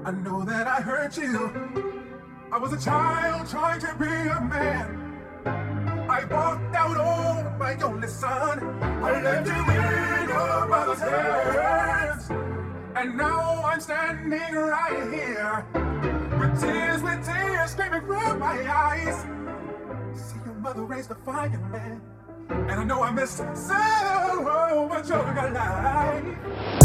I know that I hurt you. I was a child trying to be a man. I walked out on my only son. I left you in your mother's hands. And now I'm standing right here with tears screaming from my eyes. See your mother raised a fireman, and I know I missed so much of your life.